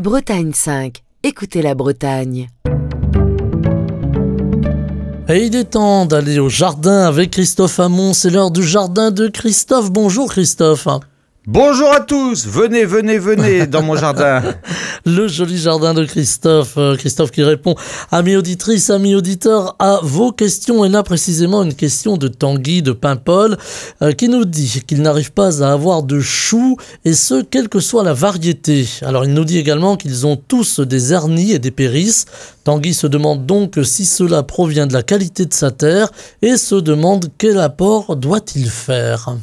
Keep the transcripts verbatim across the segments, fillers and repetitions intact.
Bretagne cinq. Écoutez la Bretagne. Et il est temps d'aller au jardin avec Christophe Hamon. C'est l'heure du jardin de Christophe. Bonjour Christophe. Bonjour à tous, venez, venez, venez dans mon jardin. Le joli jardin de Christophe. Christophe qui répond, amis auditrices, amis auditeurs, à vos questions. Et là précisément une question de Tanguy de Paimpol euh, qui nous dit qu'il n'arrive pas à avoir de choux, et ce, quelle que soit la variété. Alors il nous dit également qu'ils ont tous des ernies et des péris. Tanguy se demande donc si cela provient de la qualité de sa terre et se demande quel apport doit-il faire.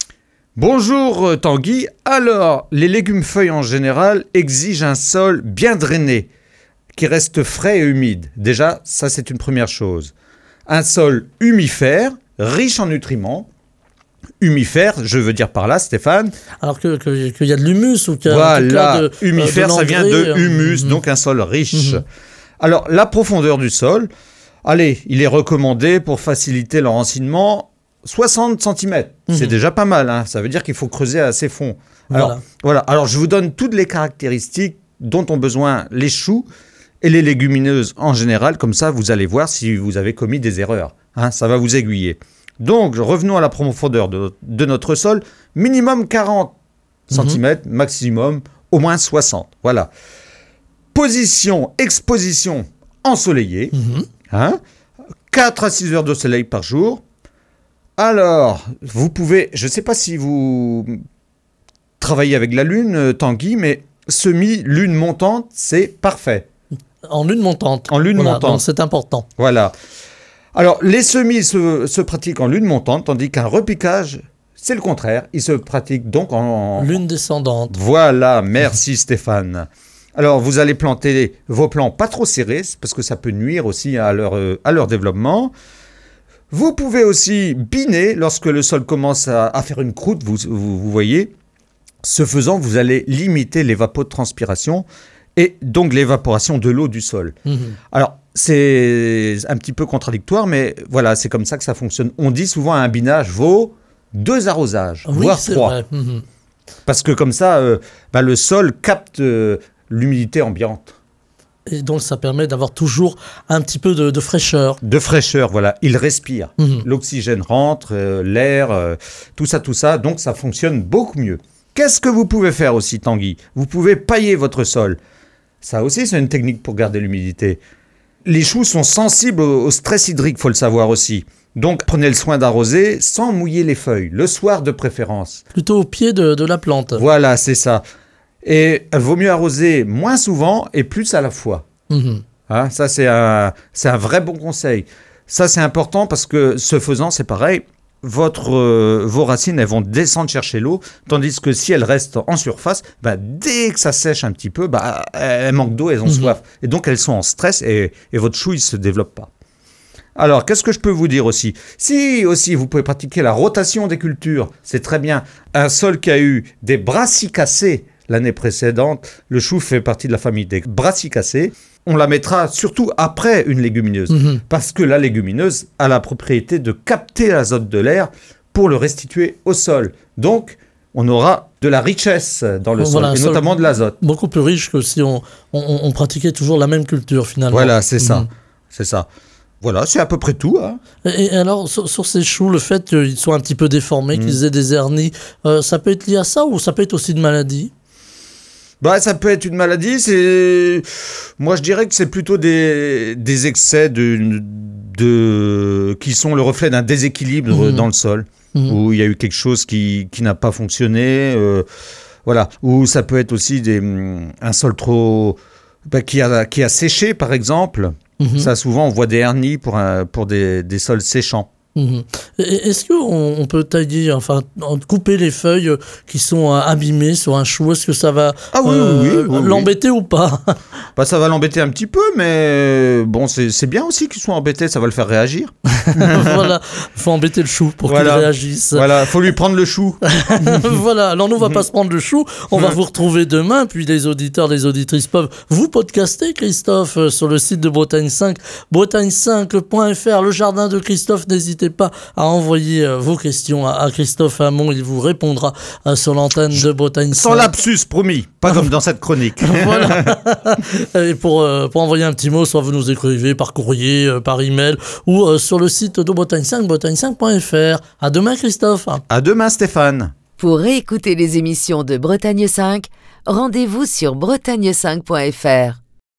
Bonjour Tanguy, alors les légumes feuilles en général exigent un sol bien drainé, qui reste frais et humide. Déjà, ça c'est une première chose. Un sol humifère, riche en nutriments. Humifère, je veux dire par là, Stéphane. Alors que, que, qu'il y a de l'humus ou qu'il y a voilà, en tout cas de, humifère, de ça vient de humus, mmh. donc un sol riche. Mmh. Alors, la profondeur du sol, allez, il est recommandé pour faciliter l'enracinement, soixante centimètres, mmh. c'est déjà pas mal, hein. Ça veut dire qu'il faut creuser assez fond. Alors, voilà. voilà. Alors, je vous donne toutes les caractéristiques dont ont besoin les choux et les légumineuses en général. Comme ça, vous allez voir si vous avez commis des erreurs. Hein, ça va vous aiguiller. Donc, revenons à la profondeur de, de notre sol. Minimum quarante mmh. centimètres, maximum au moins soixante. Voilà. Position, exposition ensoleillée. Mmh. Hein, quatre à six heures de soleil par jour. Alors, vous pouvez, je ne sais pas si vous travaillez avec la lune, Tanguy, mais semi-lune montante, c'est parfait. En lune montante. En lune voilà, montante. Donc c'est important. Voilà. Alors, les semis se, se pratiquent en lune montante, tandis qu'un repiquage, c'est le contraire. Il se pratique donc en... lune descendante. Voilà, merci Stéphane. Alors, vous allez planter vos plants pas trop serrés, parce que ça peut nuire aussi à leur, à leur développement. Vous pouvez aussi biner lorsque le sol commence à, à faire une croûte, vous, vous, vous voyez. Ce faisant, vous allez limiter l'évapotranspiration et donc l'évaporation de l'eau du sol. Mmh. Alors, c'est un petit peu contradictoire, mais voilà, c'est comme ça que ça fonctionne. On dit souvent un binage vaut deux arrosages, oui, voire trois. Mmh. Parce que comme ça, euh, bah, le sol capte euh, l'humidité ambiante. Et donc, ça permet d'avoir toujours un petit peu de, de fraîcheur. De fraîcheur, voilà. Il respire. Mmh. L'oxygène rentre, euh, l'air, euh, tout ça, tout ça. Donc, ça fonctionne beaucoup mieux. Qu'est-ce que vous pouvez faire aussi, Tanguy ? Vous pouvez pailler votre sol. Ça aussi, c'est une technique pour garder l'humidité. Les choux sont sensibles au, au stress hydrique, il faut le savoir aussi. Donc, prenez le soin d'arroser sans mouiller les feuilles, le soir de préférence. Plutôt au pied de, de la plante. Voilà, c'est ça. Et il vaut mieux arroser moins souvent et plus à la fois. Mmh. Hein, ça, c'est un, c'est un vrai bon conseil. Ça, c'est important parce que ce faisant, c'est pareil. Votre, euh, vos racines, elles vont descendre chercher l'eau, tandis que si elles restent en surface, bah, dès que ça sèche un petit peu, bah, elles manquent d'eau, elles ont mmh. soif. Et donc, elles sont en stress et, et votre chou, il ne se développe pas. Alors, qu'est-ce que je peux vous dire aussi ? Si aussi, vous pouvez pratiquer la rotation des cultures, c'est très bien. Un sol qui a eu des brassicacées l'année précédente, le chou fait partie de la famille des brassicacées. On la mettra surtout après une légumineuse, mmh. parce que la légumineuse a la propriété de capter l'azote de l'air pour le restituer au sol. Donc, on aura de la richesse dans le voilà, sol, et notamment de l'azote. Beaucoup plus riche que si on, on, on pratiquait toujours la même culture, finalement. Voilà, c'est mmh. ça. C'est ça. Voilà, c'est à peu près tout. Hein. Et, et alors, sur, sur ces choux, le fait qu'ils soient un petit peu déformés, mmh. qu'ils aient des hernies, euh, ça peut être lié à ça ou ça peut être aussi une maladie ? Bah, ça peut être une maladie. C'est... Moi, je dirais que c'est plutôt des, des excès de, de... qui sont le reflet d'un déséquilibre mmh. dans le sol, mmh. où il y a eu quelque chose qui, qui n'a pas fonctionné. Euh, voilà. Ou ça peut être aussi des, un sol trop... Bah, qui, a, qui a séché, par exemple. Mmh. Ça, souvent, on voit des hernies pour, un, pour des, des sols séchants. Mmh. Est-ce qu'on on peut tailler, enfin, couper les feuilles qui sont abîmées sur un chou ? Est-ce que ça va ah oui, euh, oui, oui, oui, l'embêter oui. ou pas ? Bah, ça va l'embêter un petit peu, mais bon, c'est, c'est bien aussi qu'il soit embêté, ça va le faire réagir. Voilà, il faut embêter le chou pour voilà. qu'il réagisse. Voilà, il faut lui prendre le chou. Voilà, alors nous, on ne va pas se prendre le chou, on va vous retrouver demain, puis les auditeurs, les auditrices peuvent vous podcaster, Christophe, sur le site de Bretagne cinq, bretagne cinq point f r, le jardin de Christophe, n'hésitez n'hésitez pas à envoyer euh, vos questions à, à Christophe Hamon. Il vous répondra euh, sur l'antenne de Bretagne cinq. Sans lapsus, promis. Pas comme dans cette chronique. Voilà. Et pour, euh, pour envoyer un petit mot, soit vous nous écrivez par courrier, euh, par email ou euh, sur le site de Bretagne cinq, bretagne cinq point f r. À demain, Christophe. À demain, Stéphane. Pour réécouter les émissions de Bretagne cinq, rendez-vous sur bretagne cinq point f r.